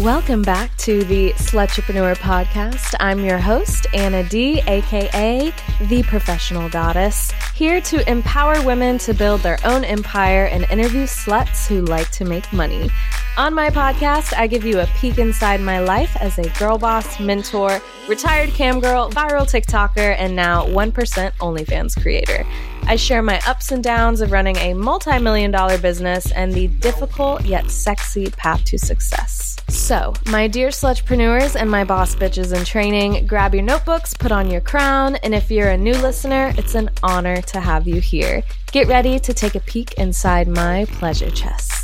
Welcome back to the Slutrepreneur podcast. I'm your host, Anna D, aka The Professional Goddess, here to empower women to build their own empire and interview sluts who like to make money. On my podcast, I give you a peek inside my life as a girl boss, mentor, retired cam girl, viral TikToker, and now 1% OnlyFans creator. I share my ups and downs of running a multi-million-dollar business and the difficult yet sexy path to success. So, my dear slutrepreneurs and my boss bitches in training, grab your notebooks, put on your crown, and if you're a new listener, it's an honor to have you here. Get ready to take a peek inside my pleasure chest.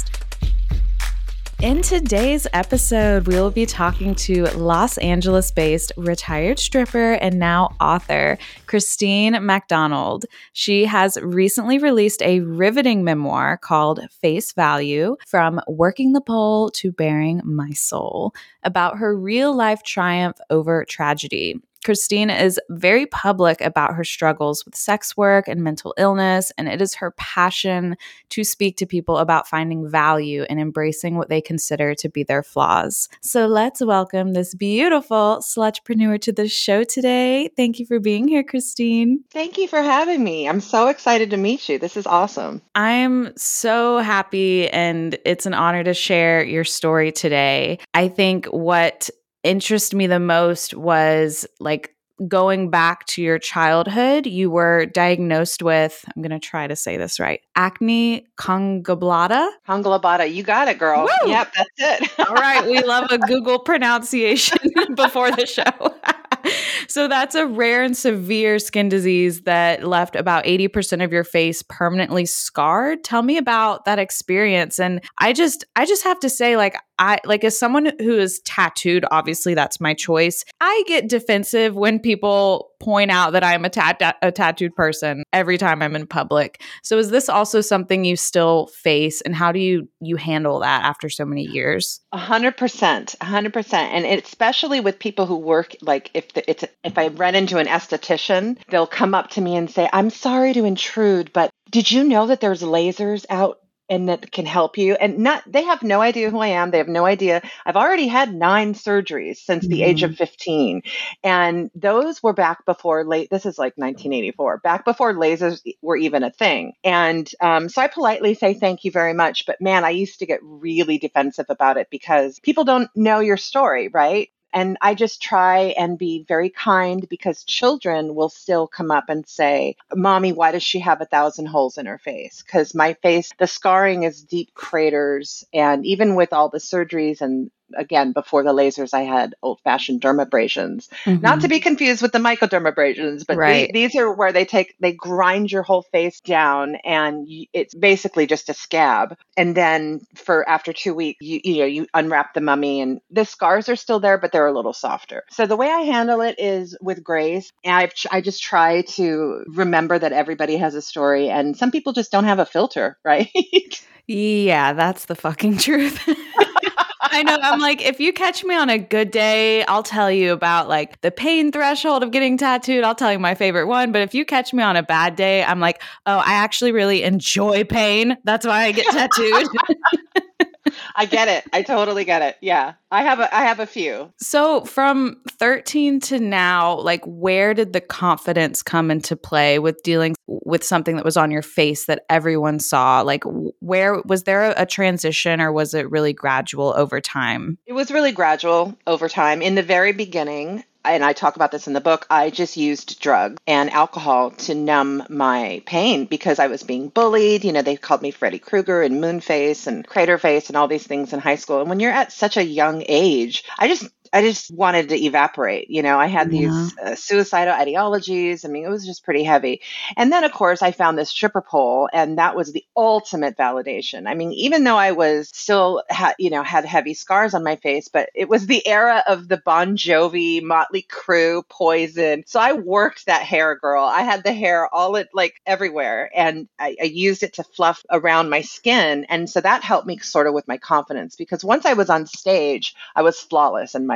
In today's episode, we will be talking to Los Angeles-based retired stripper and now author, Christine McDonald. She has recently released a riveting memoir called Face Value: From Working the Pole to Bearing My Soul, about her real-life triumph over tragedy. Christine is very public about her struggles with sex work and mental illness, and it is her passion to speak to people about finding value and embracing what they consider to be their flaws. So let's welcome this beautiful slutrepreneur to the show today. Thank you for being here, Christine. Thank you for having me. I'm so excited to meet you. This is awesome. I'm so happy, and it's an honor to share your story today. I think what interested me the most was like going back to your childhood. You were diagnosed with, I'm going to try to say this right, acne conglobata. Conglobata. You got it, girl. Woo! Yep, that's it. All right. We love a Google pronunciation before the show. So that's a rare and severe skin disease that left about 80% of your face permanently scarred. Tell me about that experience. And I just have to say, as someone who is tattooed, obviously that's my choice. I get defensive when people point out that I'm a tattooed person every time I'm in public. So is this also something you still face, and how do you handle that after so many years? 100%. And especially with people who work, like if I run into an esthetician, they'll come up to me and say, "I'm sorry to intrude, but did you know that there's lasers out and that can help you?" And they have no idea who I am. They have no idea. I've already had 9 surgeries since the age of 15. And those were back before this is like 1984, back before lasers were even a thing. And so I politely say, "Thank you very much." But man, I used to get really defensive about it because people don't know your story, right? And I just try and be very kind, because children will still come up and say, "Mommy, why does she have 1,000 holes in her face?" Because my face, the scarring is deep craters. And even with all the surgeries, and again, before the lasers, I had old-fashioned dermabrasions, not to be confused with the mycodermabrasions, but right. These are where they grind your whole face down, and it's basically just a scab. And then after 2 weeks, you unwrap the mummy, and the scars are still there, but they're a little softer. So the way I handle it is with grace. And I just try to remember that everybody has a story, and some people just don't have a filter, right? Yeah, that's the fucking truth. I know. I'm like, if you catch me on a good day, I'll tell you about like the pain threshold of getting tattooed. I'll tell you my favorite one. But if you catch me on a bad day, I'm like, oh, I actually really enjoy pain. That's why I get tattooed. I get it. I totally get it. Yeah. I have a few. So from 13 to now, like, where did the confidence come into play with dealing with something that was on your face that everyone saw? Like, where was there a transition, or was it really gradual over time? It was really gradual over time. In the very beginning, and I talk about this in the book, I just used drugs and alcohol to numb my pain because I was being bullied. They called me Freddy Krueger and Moonface and Craterface and all these things in high school. And when you're at such a young age, I just wanted to evaporate. I had these suicidal ideologies. I mean, it was just pretty heavy. And then, of course, I found this stripper pole, and that was the ultimate validation. I mean, even though I was still, had heavy scars on my face, but it was the era of the Bon Jovi, Motley Crue, Poison. So I worked that hair, girl. I had the hair everywhere, and I used it to fluff around my skin. And so that helped me sort of with my confidence, because once I was on stage, I was flawless, and my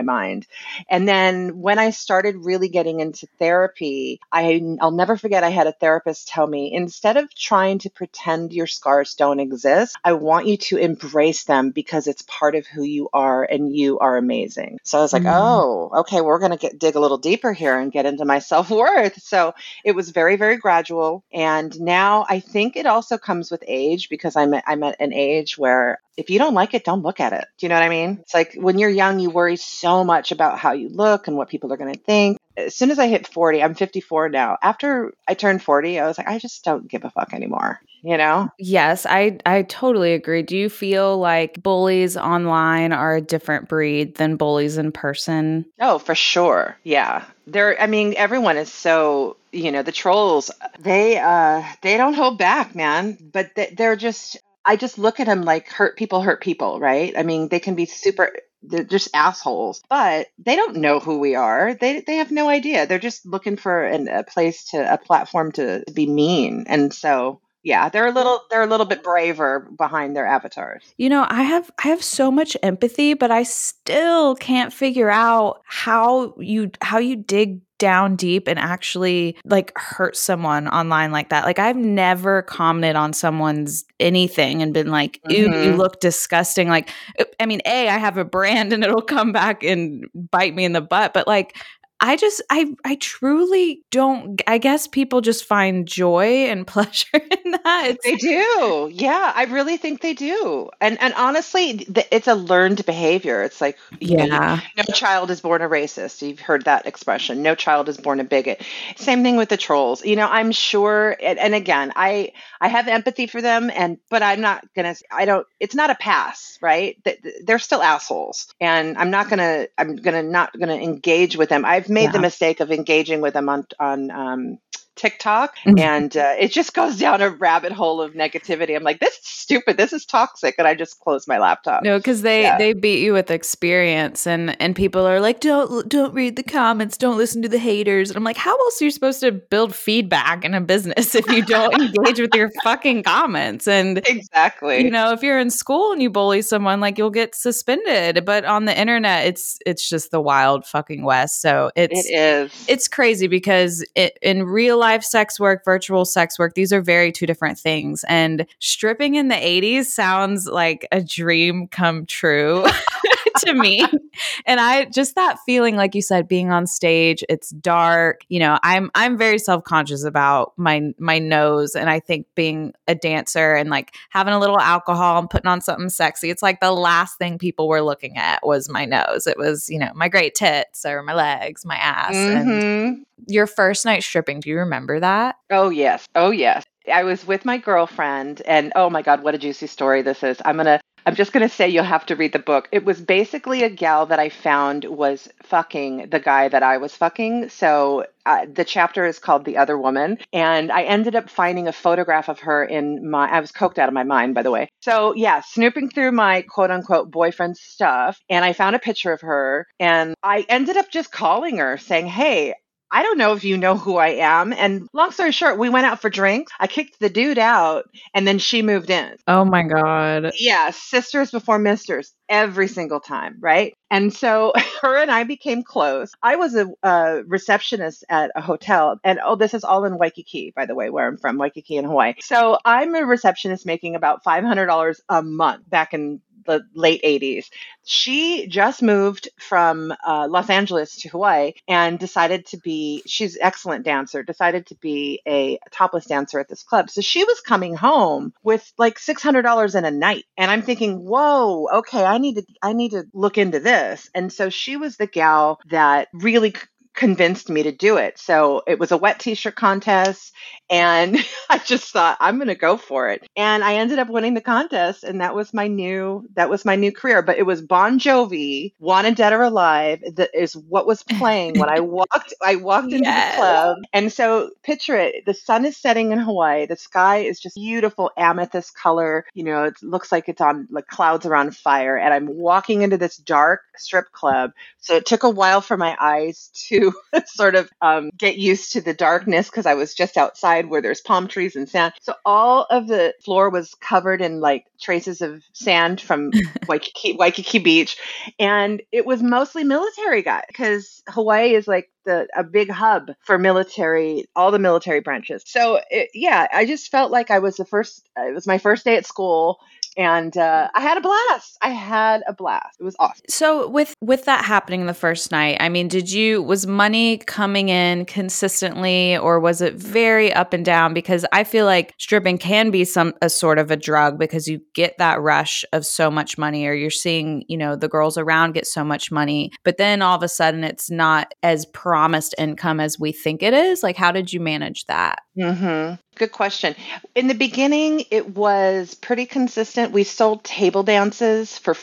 my mind. And then when I started really getting into therapy, I'll never forget, I had a therapist tell me, instead of trying to pretend your scars don't exist, I want you to embrace them because it's part of who you are and you are amazing. So I was like, oh, okay, we're going to dig a little deeper here and get into my self-worth. So it was very, very gradual. And now I think it also comes with age, because I'm at an age where if you don't like it, don't look at it. Do you know what I mean? It's like when you're young, you worry so much about how you look and what people are going to think. As soon as I hit 40, I'm 54 now. After I turned 40, I was like, I just don't give a fuck anymore, you know? Yes, I totally agree. Do you feel like bullies online are a different breed than bullies in person? Oh, for sure. Yeah. Everyone is so, the trolls, they don't hold back, man, but they're just, I just look at them like hurt people, right? I mean, they can be they're just assholes, but they don't know who we are. They have no idea. They're just looking for a platform to be mean. And so, yeah, they're a little bit braver behind their avatars. I have so much empathy, but I still can't figure out how you dig down deep and actually like hurt someone online like that. Like I've never commented on someone's anything and been like, ew, you look disgusting. Like, I mean, I have a brand and it'll come back and bite me in the butt, but like, I truly don't, I guess people just find joy and pleasure in that. They do. Yeah, I really think they do. And honestly, it's a learned behavior. It's like, no child is born a racist. You've heard that expression. No child is born a bigot. Same thing with the trolls. I'm sure, and again, I have empathy for them, but I'm not going to, it's not a pass, right? They're still assholes. And I'm not going to engage with them. I've made the mistake of engaging with them on TikTok, and it just goes down a rabbit hole of negativity. I'm like, this is stupid. This is toxic. And I just close my laptop. No, because they beat you with experience, and people are like, don't read the comments, don't listen to the haters. And I'm like, how else are you supposed to build feedback in a business if you don't engage with your fucking comments? And exactly, if you're in school and you bully someone, like you'll get suspended. But on the internet, it's just the wild fucking west. So it's crazy because in real life sex work, virtual sex work, these are very two different things. And stripping in the 80s sounds like a dream come true to me. And I just that feeling, like you said, being on stage, it's dark. I'm very self-conscious about my nose. And I think being a dancer and like having a little alcohol and putting on something sexy, it's like the last thing people were looking at was my nose. It was, my great tits or my legs, my ass. And your first night stripping, do you remember that? Oh, yes. I was with my girlfriend, and oh my God, what a juicy story this is. I'm just going to say you'll have to read the book. It was basically a gal that I found was fucking the guy that I was fucking. So the chapter is called The Other Woman. And I ended up finding a photograph of her I was coked out of my mind, by the way. So yeah, snooping through my quote unquote boyfriend's stuff. And I found a picture of her, and I ended up just calling her saying, hey, I don't know if you know who I am. And long story short, we went out for drinks. I kicked the dude out, and then she moved in. Oh my God. Yeah, sisters before misters every single time, right? And so her and I became close. I was a receptionist at a hotel, and this is all in Waikiki, by the way, where I'm from, Waikiki in Hawaii. So I'm a receptionist making about $500 a month back in the late 80s. She just moved from Los Angeles to Hawaii and she's an excellent dancer, decided to be a topless dancer at this club. So she was coming home with like $600 in a night. And I'm thinking, whoa, okay, I need to look into this. And so she was the gal that really convinced me to do it. So it was a wet t-shirt contest, and I just thought, I'm going to go for it. And I ended up winning the contest, and that was my new career. But it was Bon Jovi, Wanted Dead or Alive, that is what was playing when I walked into the club. And so picture it, the sun is setting in Hawaii. The sky is just beautiful amethyst color. It looks like it's on, like clouds are on fire. And I'm walking into this dark strip club. So it took a while for my eyes to to sort of get used to the darkness because I was just outside where there's palm trees and sand. So all of the floor was covered in like traces of sand from Waikiki Beach. And it was mostly military guys because Hawaii is like a big hub for military, all the military branches. So I just felt like it was my first day at school. And I had a blast. It was awesome. So with that happening the first night, I mean, was money coming in consistently, or was it very up and down? Because I feel like stripping can be a sort of a drug because you get that rush of so much money, or you're seeing, the girls around get so much money, but then all of a sudden it's not as promised income as we think it is. Like, how did you manage that? Mm-hmm. Good question. In the beginning, it was pretty consistent. We sold table dances for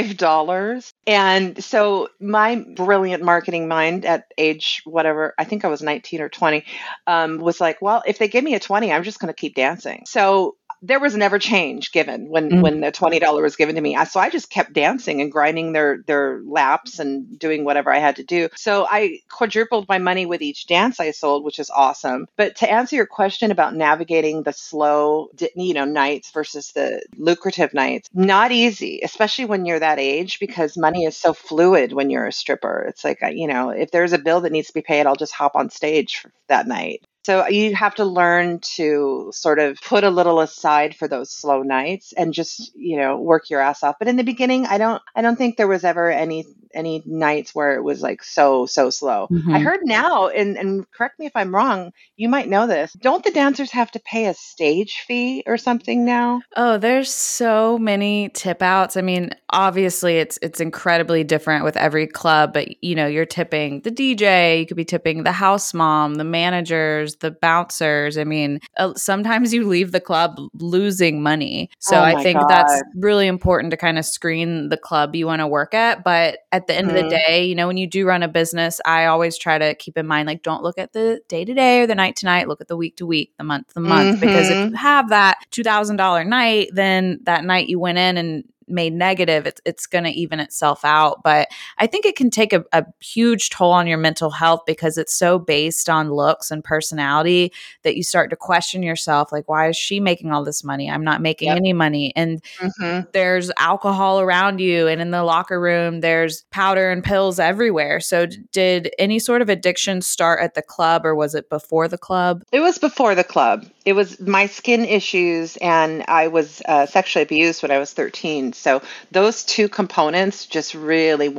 $5. And so my brilliant marketing mind at age, whatever, I think I was 19 or 20, was like, well, if they give me a 20, I'm just going to keep dancing. So there was never change given when the $20 was given to me. So I just kept dancing and grinding their laps and doing whatever I had to do. So I quadrupled my money with each dance I sold, which is awesome. But to answer your question about navigating the slow, nights versus the lucrative nights, not easy, especially when you're that age, because money is so fluid when you're a stripper. It's like, if there's a bill that needs to be paid, I'll just hop on stage for that night. So you have to learn to sort of put a little aside for those slow nights and just, work your ass off. But in the beginning, I don't think there was ever any nights where it was like so slow. Mm-hmm. I heard now, and correct me if I'm wrong, you might know this. Don't the dancers have to pay a stage fee or something now? Oh, there's so many tip outs. I mean, obviously it's incredibly different with every club, but you're tipping the DJ, you could be tipping the house mom, the managers, the bouncers. I mean, sometimes you leave the club losing money. So I think that's really important to kind of screen the club you want to work at. But at the end of the day, when you do run a business, I always try to keep in mind, like, don't look at the day to day or the night to night, look at the week to week, the month to month, because if you have that $2,000 night, then that night you went in and made negative, it's going to even itself out. But I think it can take a huge toll on your mental health because it's so based on looks and personality that you start to question yourself, like, why is she making all this money? I'm not making any money. And there's alcohol around you, and in the locker room there's powder and pills everywhere. So did any sort of addiction start at the club, or was it before the club? It was before the club. It was my skin issues, and I was sexually abused when I was 13. So those two components just really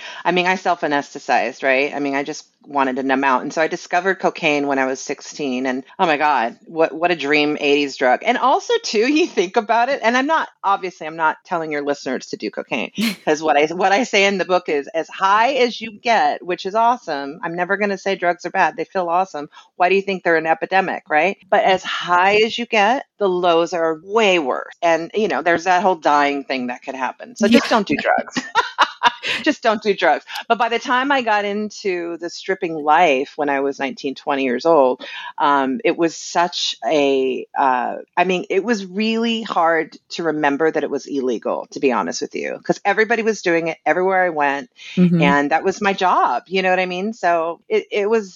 I self-anesthetized, right? I just wanted to numb out. And so I discovered cocaine when I was 16. And oh my God, what a dream 80s drug. And also too, you think about it, and I'm not telling your listeners to do cocaine, because what I say in the book is, as high as you get, which is awesome. I'm never going to say drugs are bad. They feel awesome. Why do you think they're an epidemic, right? But as high as you get, the lows are way worse. And, there's that whole dying thing that could happen. So just don't do drugs. Just don't do drugs. But by the time I got into the stripping life when I was 19, 20 years old, it was such it was really hard to remember that it was illegal, to be honest with you, because everybody was doing it everywhere I went. Mm-hmm. And that was my job. You know what I mean? So it was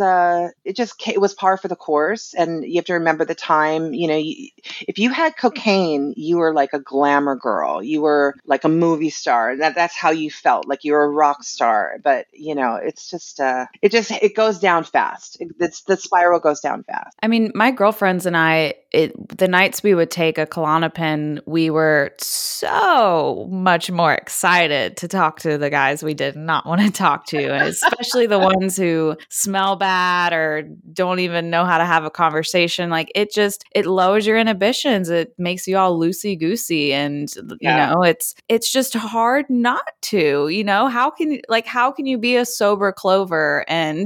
par for the course. And you have to remember the time, if you had cocaine, you were like a glamour girl. You were like a movie star. That's how you felt, like you were a rock star. But it's just it goes down fast. The spiral goes down fast. I mean, my girlfriends and I, the nights we would take a Klonopin, we were so much more excited to talk to the guys we did not want to talk to, and especially the ones who smell bad or don't even know how to have a conversation. Like, it lowers your inhibitions. It makes you all loosey-goosey, and it's just hard not to. How can you be a sober Clover and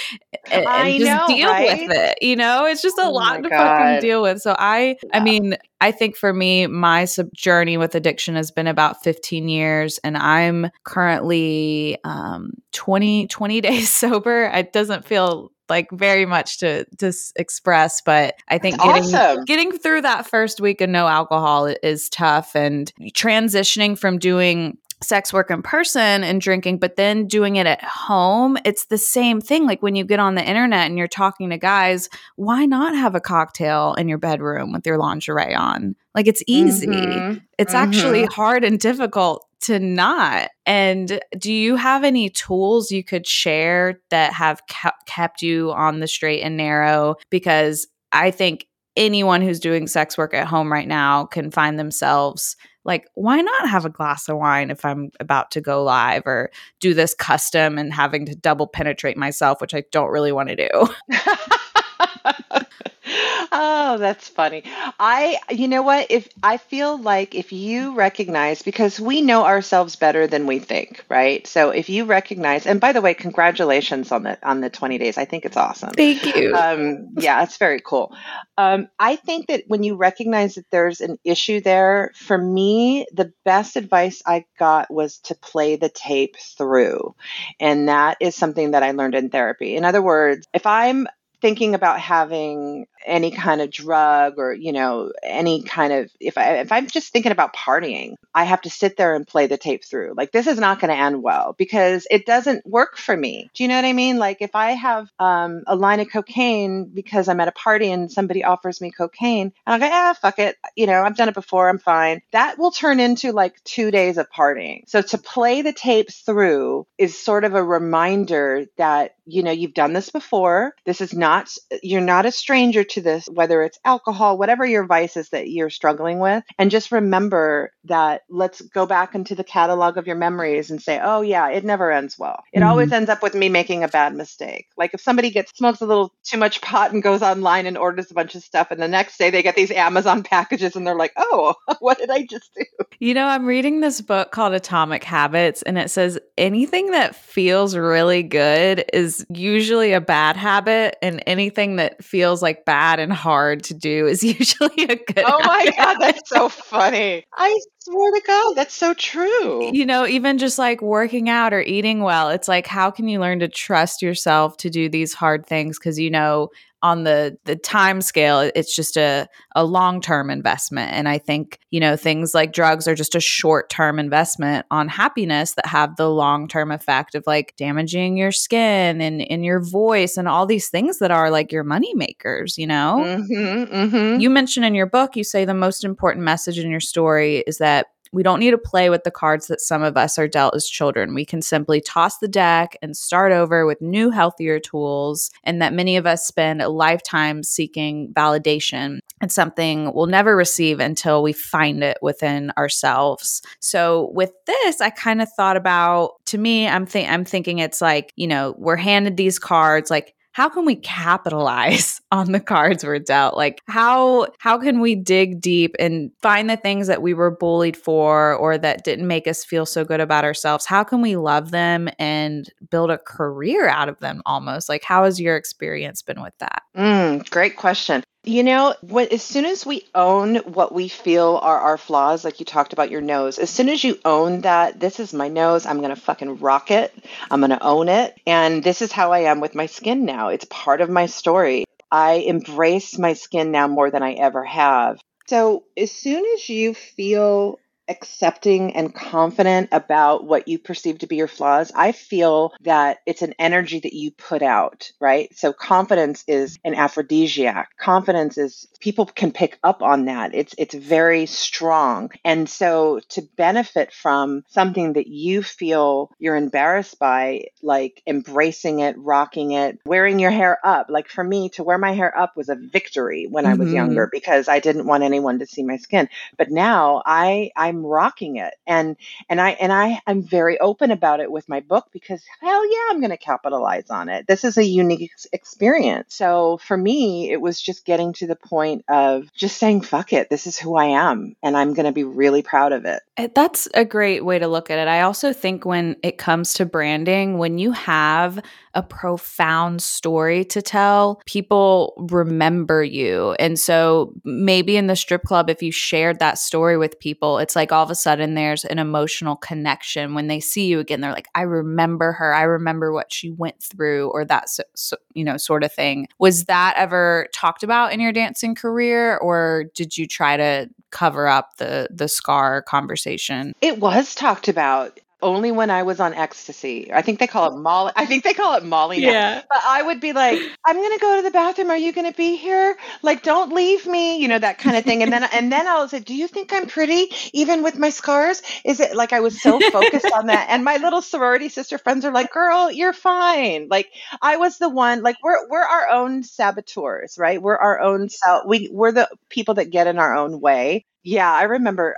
just deal with it? It's just a lot to fucking deal with. So I mean, I think for me, my journey with addiction has been about 15 years, and I'm currently 20 days sober. It doesn't feel like very much to express, but I think getting through that first week of no alcohol is tough, and transitioning from doing sex work in person and drinking, but then doing it at home, it's the same thing. Like when you get on the internet and you're talking to guys, why not have a cocktail in your bedroom with your lingerie on? Like it's easy. Mm-hmm. It's actually hard and difficult to not. And do you have any tools you could share that have kept you on the straight and narrow? Because I think anyone who's doing sex work at home right now can find themselves like, why not have a glass of wine if I'm about to go live or do this custom and having to double penetrate myself, which I don't really want to do. Oh, that's funny. You know what? If I feel like if you recognize, because we know ourselves better than we think, right? So if you recognize, and by the way, congratulations on the 20 days. I think it's awesome. Thank you. Yeah, it's very cool. I think that when you recognize that there's an issue there, for me, the best advice I got was to play the tape through. And that is something that I learned in therapy. In other words, if I'm thinking about having any kind of drug or, any kind of, if I'm just thinking about partying, I have to sit there and play the tape through. Like, this is not going to end well because it doesn't work for me. Do you know what I mean? Like if I have a line of cocaine because I'm at a party and somebody offers me cocaine and I go, fuck it. I've done it before. I'm fine. That will turn into like 2 days of partying. So to play the tape through is sort of a reminder that, you've done this before. This is not, you're not a stranger to this, whether it's alcohol, whatever your vice is that you're struggling with. And just remember that let's go back into the catalog of your memories and say, oh yeah, it never ends well. It always ends up with me making a bad mistake. Like if somebody smokes a little too much pot and goes online and orders a bunch of stuff, and the next day they get these Amazon packages and they're like, oh, what did I just do? I'm reading this book called Atomic Habits, and it says anything that feels really good is usually a bad habit, and anything that feels like bad and hard to do is usually a good Oh my habit. God, that's so funny. I swear to God, that's so true. Even just like working out or eating well, it's like, how can you learn to trust yourself to do these hard things? Because, on the time scale, it's just a long-term investment. And I think, things like drugs are just a short-term investment on happiness that have the long-term effect of like damaging your skin and your voice and all these things that are like your money makers, You mentioned in your book, you say the most important message in your story is that we don't need to play with the cards that some of us are dealt as children. We can simply toss the deck and start over with new, healthier tools, and that many of us spend a lifetime seeking validation. It's something we'll never receive until we find it within ourselves. So with this, I kind of thought about, to me, I'm thinking it's like, we're handed these cards, like, how can we capitalize on the cards we're dealt? Like how can we dig deep and find the things that we were bullied for or that didn't make us feel so good about ourselves? How can we love them and build a career out of them almost? Like, how has your experience been with that? Great question. As soon as we own what we feel are our flaws, like you talked about your nose, as soon as you own that, this is my nose, I'm going to fucking rock it. I'm going to own it. And this is how I am with my skin now. It's part of my story. I embrace my skin now more than I ever have. So as soon as you feel accepting and confident about what you perceive to be your flaws, I feel that it's an energy that you put out, right? So confidence is an aphrodisiac. Confidence is, people can pick up on that. It's very strong. And so to benefit from something that you feel you're embarrassed by, like embracing it, rocking it, wearing your hair up. Like for me, to wear my hair up was a victory when I was younger because I didn't want anyone to see my skin. But now I'm rocking it. And I'm very open about it with my book because hell yeah, I'm going to capitalize on it. This is a unique experience. So for me, it was just getting to the point of just saying, fuck it. This is who I am. And I'm going to be really proud of it. That's a great way to look at it. I also think when it comes to branding, when you have a profound story to tell, people remember you. And so maybe in the strip club, if you shared that story with people, it's like all of a sudden there's an emotional connection when they see you again. They're like, I remember her. I remember what she went through, or that, sort of thing. Was that ever talked about in your dancing career, or did you try to cover up the scar conversation? It was talked about. Only when I was on ecstasy. I think they call it Molly. I think they call it Molly now. Yeah. But I would be like, I'm going to go to the bathroom. Are you going to be here? Like, don't leave me, that kind of thing. And then I'll say, do you think I'm pretty even with my scars? Is it like I was so focused on that? And my little sorority sister friends are like, girl, you're fine. Like I was the one, like we're our own saboteurs, right? We're our own self. We're the people that get in our own way. Yeah, I remember.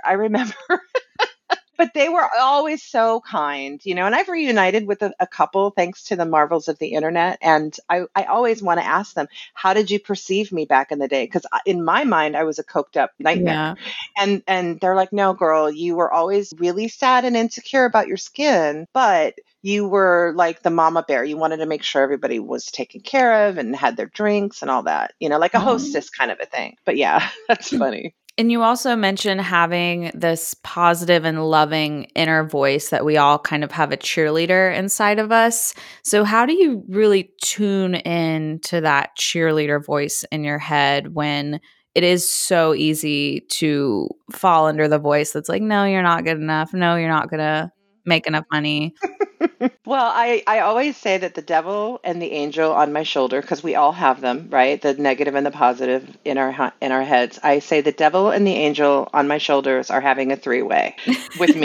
But they were always so kind, and I've reunited with a couple thanks to the marvels of the internet. And I always want to ask them, how did you perceive me back in the day? Because in my mind, I was a coked up nightmare. Yeah. And they're like, no, girl, you were always really sad and insecure about your skin, but you were like the mama bear. You wanted to make sure everybody was taken care of and had their drinks and all that, like a hostess kind of a thing. But yeah, that's funny. And you also mentioned having this positive and loving inner voice that we all kind of have a cheerleader inside of us. So how do you really tune in to that cheerleader voice in your head when it is so easy to fall under the voice that's like, no, you're not good enough. No, you're not going to make enough money. Well, I always say that the devil and the angel on my shoulder, because we all have them, right? The negative and the positive in our heads. I say the devil and the angel on my shoulders are having a three-way with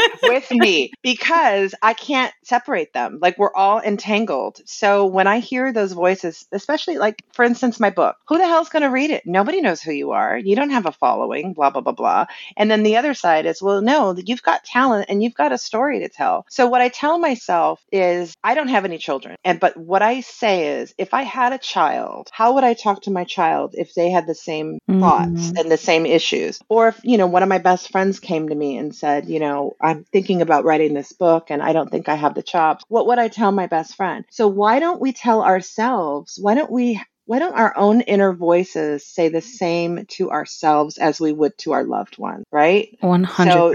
me, because I can't separate them. Like we're all entangled. So when I hear those voices, especially like, for instance, my book, who the hell's going to read it? Nobody knows who you are. You don't have a following, blah, blah, blah, blah. And then the other side is, well, no, you've got talent and you've got a story to tell. So what I tell myself is I don't have any children. But what I say is, if I had a child, how would I talk to my child if they had the same thoughts and the same issues? Or if, one of my best friends came to me and said, I'm thinking about writing this book and I don't think I have the chops. What would I tell my best friend? So why don't we tell ourselves, why don't our own inner voices say the same to ourselves as we would to our loved one, right? 100%. So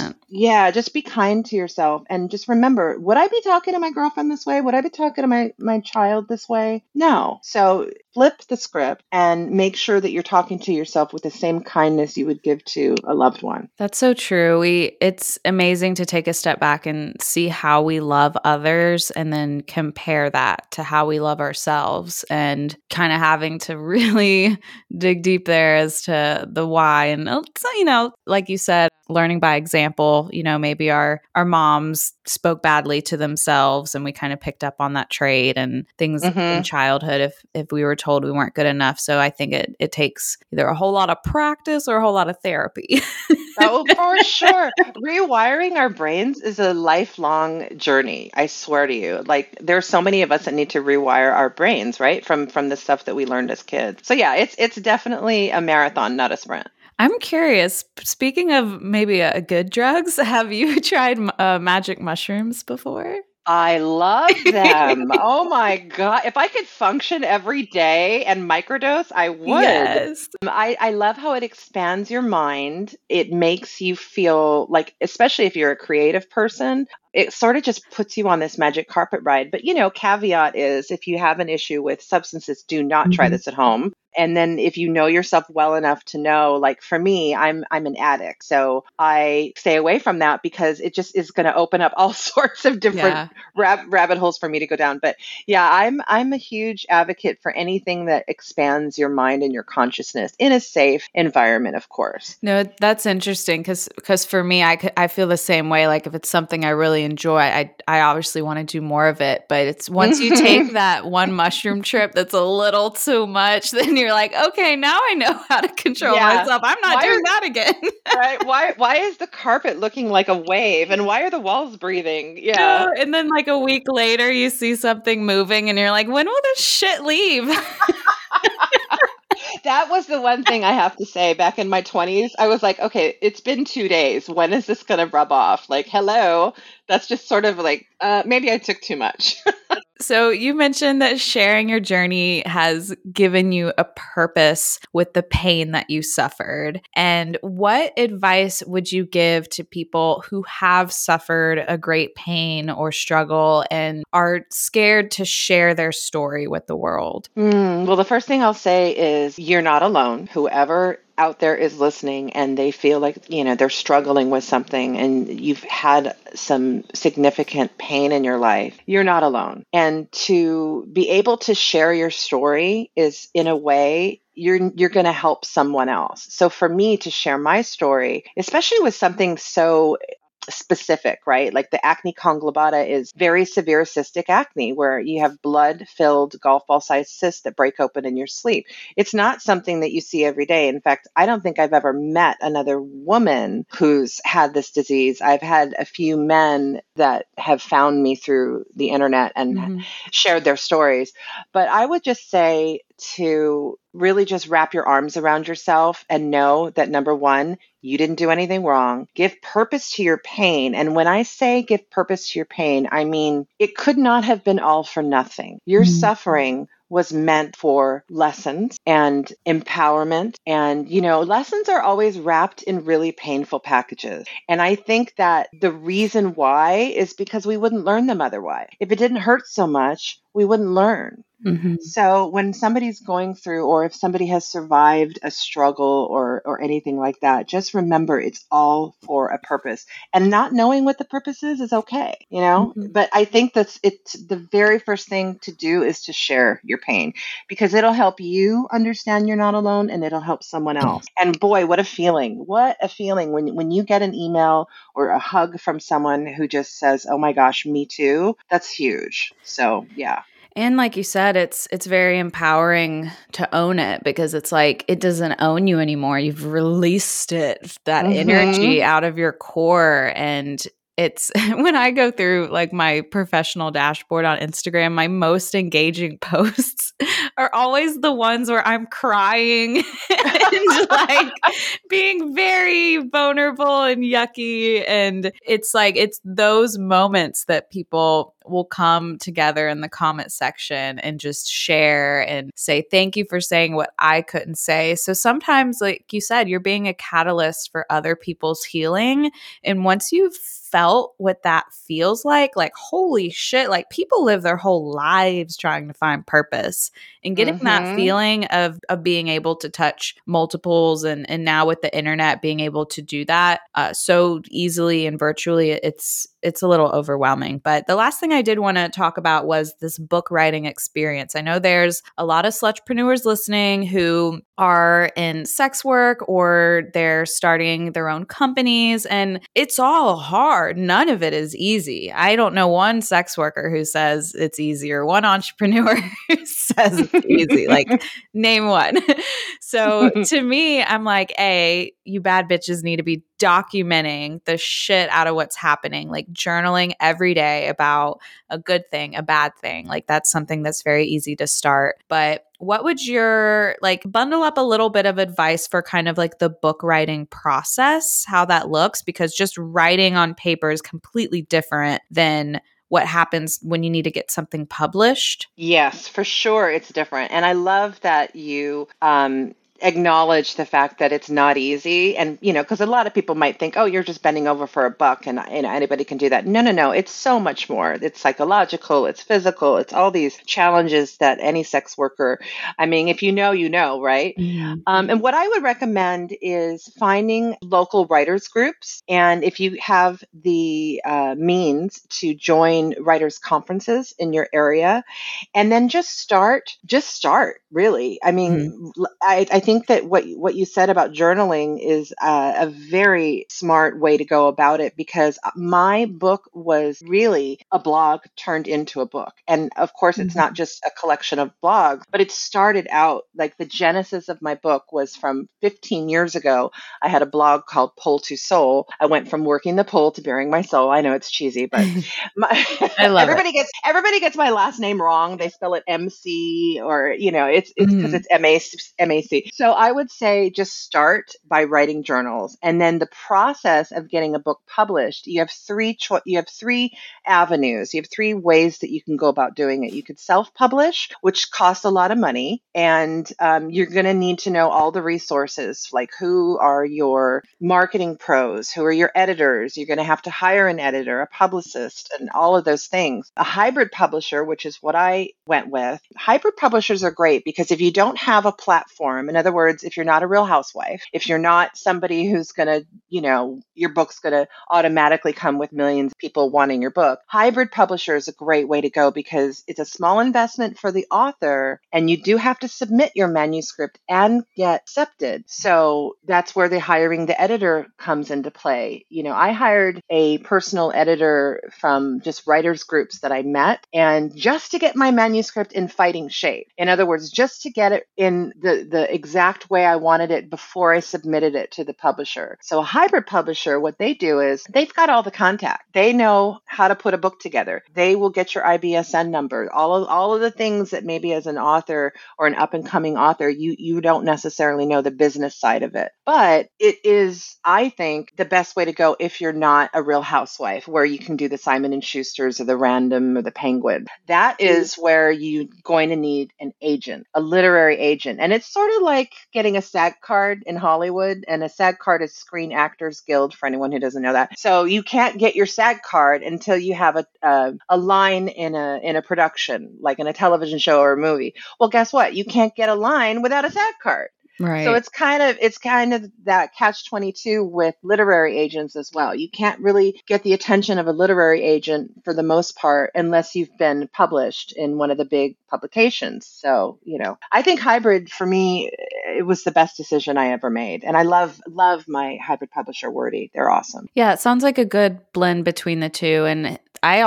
you just be kind to yourself and just remember, would I be talking to my girlfriend this way? Would I be talking to my child this way? No. So flip the script and make sure that you're talking to yourself with the same kindness you would give to a loved one. That's so true. It's amazing to take a step back and see how we love others and then compare that to how we love ourselves, and kind of having to really dig deep there as to the why. And, like you said, learning by example, maybe our moms spoke badly to themselves and we kind of picked up on that trait and things in childhood if we were told we weren't good enough. So I think it takes either a whole lot of practice or a whole lot of therapy. Oh, for sure. Rewiring our brains is a lifelong journey. I swear to you. Like there's so many of us that need to rewire our brains, right? From the stuff that we learned as kids. So yeah, it's definitely a marathon, not a sprint. I'm curious, speaking of maybe good drugs, have you tried magic mushrooms before? I love them. Oh my God. If I could function every day and microdose, I would. Yes. I love how it expands your mind. It makes you feel like, especially if you're a creative person, it sort of just puts you on this magic carpet ride. But, caveat is if you have an issue with substances, do not try this at home. And then if you know yourself well enough to know, like for me, I'm an addict. So I stay away from that because it just is going to open up all sorts of different rabbit holes for me to go down. But yeah, I'm a huge advocate for anything that expands your mind and your consciousness in a safe environment, of course. No, that's interesting because for me, I feel the same way. Like if it's something I really enjoy, I obviously want to do more of it. But it's once you take that one mushroom trip that's a little too much, then you're like, okay, now I know how to control myself. I'm not doing that again. Right? Why is the carpet looking like a wave, and why are the walls breathing? Yeah. And then like a week later, you see something moving, and you're like, when will this shit leave? That was the one thing I have to say. Back in my 20s, I was like, okay, it's been 2 days. When is this going to rub off? Like, hello. That's just sort of like, maybe I took too much. So you mentioned that sharing your journey has given you a purpose with the pain that you suffered. And what advice would you give to people who have suffered a great pain or struggle and are scared to share their story with the world? Well, the first thing I'll say is you're not alone. Whoever out there is listening and they feel like, they're struggling with something and you've had some significant pain in your life, you're not alone. And to be able to share your story is, in a way, you're going to help someone else. So for me to share my story, especially with something so specific, right? Like the acne conglobata is very severe cystic acne where you have blood-filled golf ball-sized cysts that break open in your sleep. It's not something that you see every day. In fact, I don't think I've ever met another woman who's had this disease. I've had a few men that have found me through the internet and shared their stories. But I would just say to really just wrap your arms around yourself and know that, number one, you didn't do anything wrong. Give purpose to your pain. And when I say give purpose to your pain, I mean, it could not have been all for nothing. Your suffering was meant for lessons and empowerment. And, lessons are always wrapped in really painful packages. And I think that the reason why is because we wouldn't learn them otherwise. If it didn't hurt so much, we wouldn't learn. So when somebody's going through, or if somebody has survived a struggle or anything like that, just remember it's all for a purpose. And not knowing what the purpose is okay, But I think it's the very first thing to do is to share your pain, because it'll help you understand you're not alone and it'll help someone else. And boy, what a feeling. What a feeling when you get an email or a hug from someone who just says, "Oh my gosh, me too." That's huge. So, yeah. And like you said, it's very empowering to own it, because it's like it doesn't own you anymore. You've released it, that energy out of your core. And it's when I go through like my professional dashboard on Instagram, my most engaging posts are always the ones where I'm crying and like being very vulnerable and yucky. And it's like, it's those moments that people will come together in the comment section and just share and say, thank you for saying what I couldn't say. So sometimes, like you said, you're being a catalyst for other people's healing. And once you've felt what that feels like holy shit, like people live their whole lives trying to find purpose, and getting that feeling of being able to touch multiples and now with the internet being able to do that so easily and virtually, it's a little overwhelming. But the last thing I did want to talk about was this book writing experience. I know there's a lot of slutrepreneurs listening who are in sex work or they're starting their own companies, and it's all hard. None of it is easy. I don't know one sex worker who says it's easy, or one entrepreneur who says it's easy. Like, name one. So to me, I'm like, you bad bitches need to be documenting the shit out of what's happening, like journaling every day about a good thing, a bad thing. Like, that's something that's very easy to start. But what would your bundle up a little bit of advice for kind of like the book writing process, how that looks? Because just writing on paper is completely different than what happens when you need to get something published. Yes, for sure. It's different. And I love that you acknowledge the fact that it's not easy. And, because a lot of people might think, oh, you're just bending over for a buck and anybody can do that. No. It's so much more. It's psychological, it's physical, it's all these challenges that any sex worker, if you know, right? And what I would recommend is finding local writers groups. And if you have the means to join writers conferences in your area, and then just start, really. I think that what you said about journaling is a very smart way to go about it, because my book was really a blog turned into a book. And of course, it's not just a collection of blogs, but it started out like the genesis of my book was from 15 years ago. I had a blog called Pole to Soul. I went from working the pole to bearing my soul. I know it's cheesy, but I love everybody gets my last name wrong. They spell it MC, or it's because it's MAC. So I would say just start by writing journals, and then the process of getting a book published. You have three avenues. You have three ways that you can go about doing it. You could self-publish, which costs a lot of money, and you're going to need to know all the resources, like who are your marketing pros, who are your editors. You're going to have to hire an editor, a publicist, and all of those things. A hybrid publisher, which is what I went with. Hybrid publishers are great because if you don't have a platform, in other words, if you're not a Real Housewife, if you're not somebody who's going to, your book's going to automatically come with millions of people wanting your book, hybrid publisher is a great way to go because it's a small investment for the author and you do have to submit your manuscript and get accepted. So that's where the hiring the editor comes into play. I hired a personal editor from just writers groups that I met, and just to get my manuscript in fighting shape. In other words, just to get it in the exact way I wanted it before I submitted it to the publisher. So a hybrid publisher, what they do is they've got all the contact. They know how to put a book together. They will get your IBSN number, all of the things that maybe as an author or an up and coming author, you don't necessarily know the business side of it. But it is, I think, the best way to go if you're not a Real Housewife, where you can do the Simon & Schuster's or the Random or the Penguin. That is where you're going to need an agent, a literary agent. And it's sort of like getting a SAG card in Hollywood. And a SAG card is Screen Actors Guild, for anyone who doesn't know that. So you can't get your SAG card until you have a line in a production, like in a television show or a movie. Well, guess what? You can't get a line without a SAG card. Right. So it's kind of that catch-22 with literary agents as well. You can't really get the attention of a literary agent for the most part unless you've been published in one of the big publications. So, I think hybrid for me, it was the best decision I ever made. And I love my hybrid publisher, Wordy. They're awesome. Yeah, it sounds like a good blend between the two. And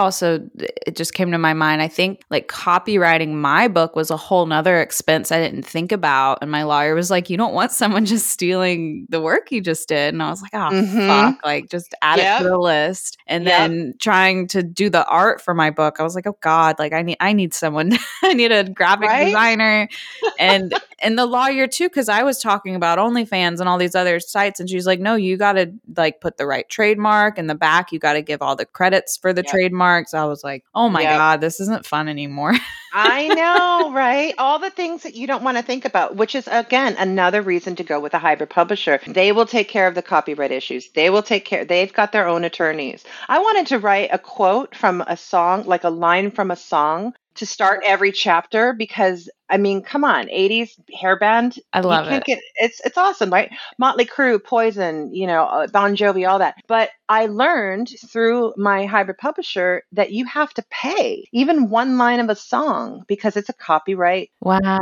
it just came to my mind, I think like copywriting my book was a whole nother expense I didn't think about. And my lawyer was like, you don't want someone just stealing the work you just did. And I was like, oh, fuck, like just add it to the list. And then trying to do the art for my book, I was like, oh God, like I need someone, I need a graphic designer and the lawyer too, because I was talking about OnlyFans and all these other sites. And she's like, no, you got to like put the right trademark in the back. You got to give all the credits for the trademarks. I was like, oh my God, this isn't fun anymore. I know, right? All the things that you don't want to think about, which is, again, another reason to go with a hybrid publisher. They will take care of the copyright issues. They've got their own attorneys. I wanted to write a quote from a song, like a line from a song, to start every chapter because, I mean, come on, 80s hair band. I love it. It's awesome, right? Motley Crue, Poison, Bon Jovi, all that. But I learned through my hybrid publisher that you have to pay even one line of a song because it's a copyright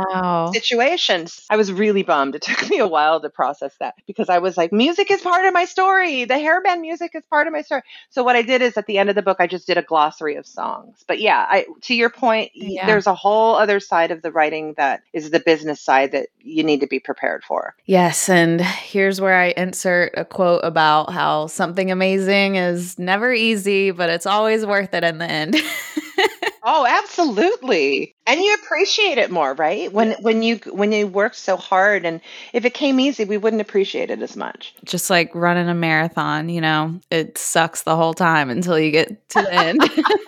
situation. I was really bummed. It took me a while to process that because I was like, music is part of my story. The hairband music is part of my story. So what I did is at the end of the book, I just did a glossary of songs. But yeah, to your point, there's a whole other side of the writing that is the business side that you need to be prepared for. Yes. And here's where I insert a quote about how something amazing is never easy, but it's always worth it in the end. Oh, absolutely. And you appreciate it more, right? When you work so hard, and if it came easy, we wouldn't appreciate it as much. Just like running a marathon, it sucks the whole time until you get to the end.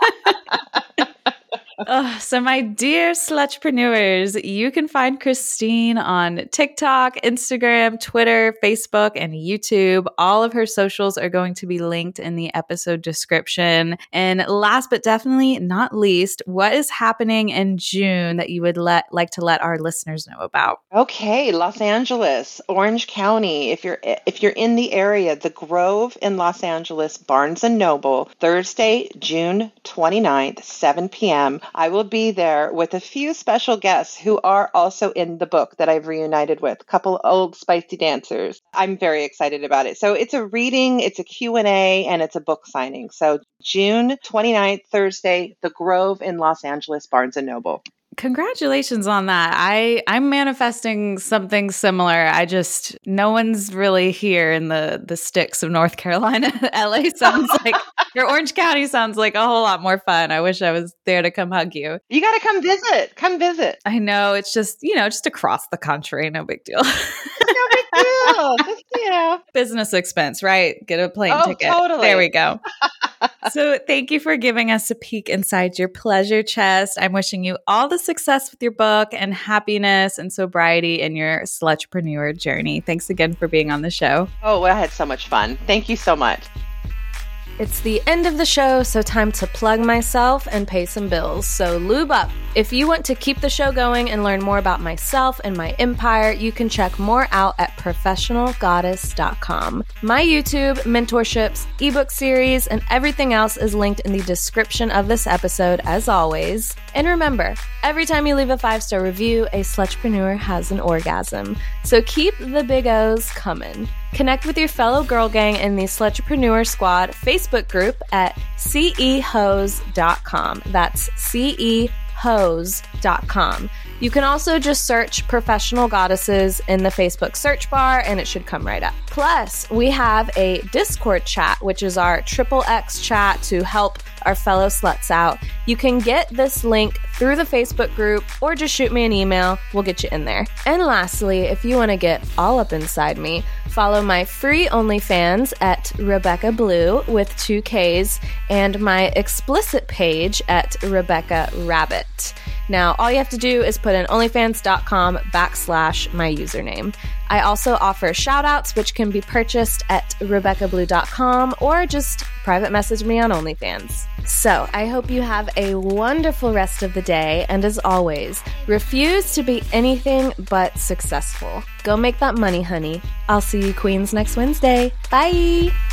So my dear Slutrepreneurs, you can find Christine on TikTok, Instagram, Twitter, Facebook, and YouTube. All of her socials are going to be linked in the episode description. And last but definitely not least, what is happening in June that you would like to let our listeners know about? Okay, Los Angeles, Orange County. If you're in the area, the Grove in Los Angeles, Barnes & Noble, Thursday, June 29th, 7 p.m. I will be there with a few special guests who are also in the book that I've reunited with, a couple old spicy dancers. I'm very excited about it. So it's a reading, it's a Q&A, and it's a book signing. So June 29th, Thursday, The Grove in Los Angeles, Barnes & Noble. Congratulations on that. I'm manifesting something similar. No one's really here in the sticks of North Carolina. LA sounds like, or Orange County sounds like a whole lot more fun. I wish I was there to come hug you. You got to come visit. Come visit. I know. It's just, just across the country. No big deal. No big deal. Just, business expense, right? Get a plane ticket. Totally. There we go. So thank you for giving us a peek inside your pleasure chest. I'm wishing you all the success with your book and happiness and sobriety in your slutrepreneur journey. Thanks again for being on the show. Oh, I had so much fun. Thank you so much. It's the end of the show, so time to plug myself and pay some bills. So lube up. If you want to keep the show going and learn more about myself and my empire, you can check more out at professionalgoddess.com. My YouTube, mentorships, ebook series, and everything else is linked in the description of this episode, as always. And remember, every time you leave a 5-star review, a slutrepreneur has an orgasm. So keep the big O's coming. Connect with your fellow girl gang in the Slutrepreneur Squad Facebook group at cehose.com. That's cehose.com. You can also just search Professional Goddesses in the Facebook search bar and it should come right up. Plus, we have a Discord chat, which is our XXX chat to help our fellow sluts out. You can get this link through the Facebook group or just shoot me an email. We'll get you in there. And lastly, if you want to get all up inside me, follow my free OnlyFans at Rebecca Blue with 2 Ks and my explicit page at Rebecca Rabbit. Now, all you have to do is put in onlyfans.com/my username. I also offer shoutouts, which can be purchased at RebeccaBlue.com or just private message me on OnlyFans. So I hope you have a wonderful rest of the day. And as always, refuse to be anything but successful. Go make that money, honey. I'll see you queens next Wednesday. Bye.